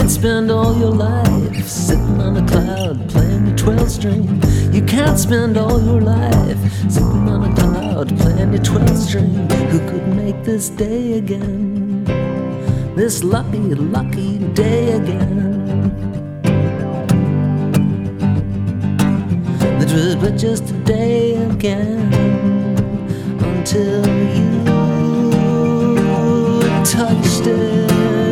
can't spend all your life sitting on a cloud playing your 12-string. You can't spend all your life sitting on a cloud playing your 12-string. Who could make this day again? This lucky, lucky day again. It was but just a day again until you touched it.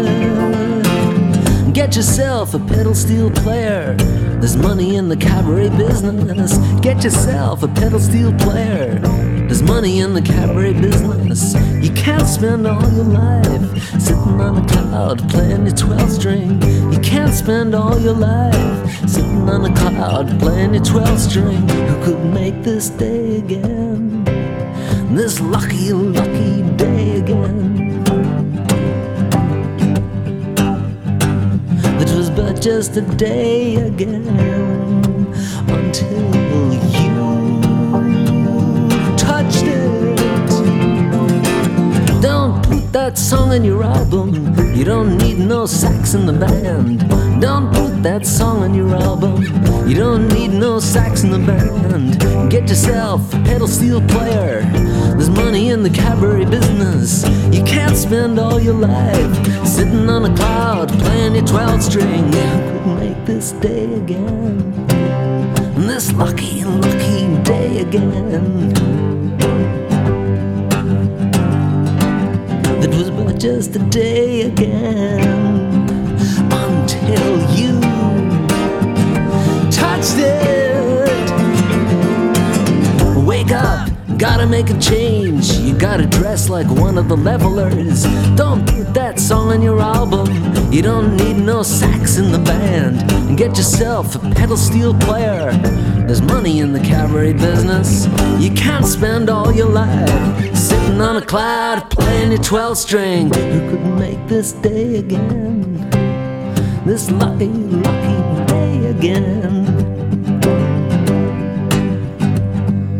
Get yourself a pedal steel player. There's money in the cabaret business. Get yourself a pedal steel player. There's money in the cabaret business. You can't spend all your life sitting on a cloud playing your 12-string. You can't spend all your life sitting on a cloud playing your 12-string. Who could make this day again? This lucky, lucky day again. It was but just a day again until you touched it. Don't put that song in your album. You don't need no sax in the band. Don't put that song on your album. You don't need no sax in the band. Get yourself a pedal steel player. There's money in the cabaret business. You can't spend all your life sitting on a cloud playing your 12-string. Couldn't make this day again. This lucky, lucky day again. It was but just a day again until you touched it. Wake up, gotta make a change. You gotta dress like one of the levelers. Don't put that song on your album. You don't need no sax in the band. And get yourself a pedal steel player. There's money in the cabaret business. You can't spend all your life sitting on a cloud playing your 12-string. Who could make this day again? This lucky, lucky day again.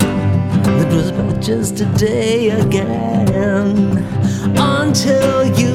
It was but just a day again until you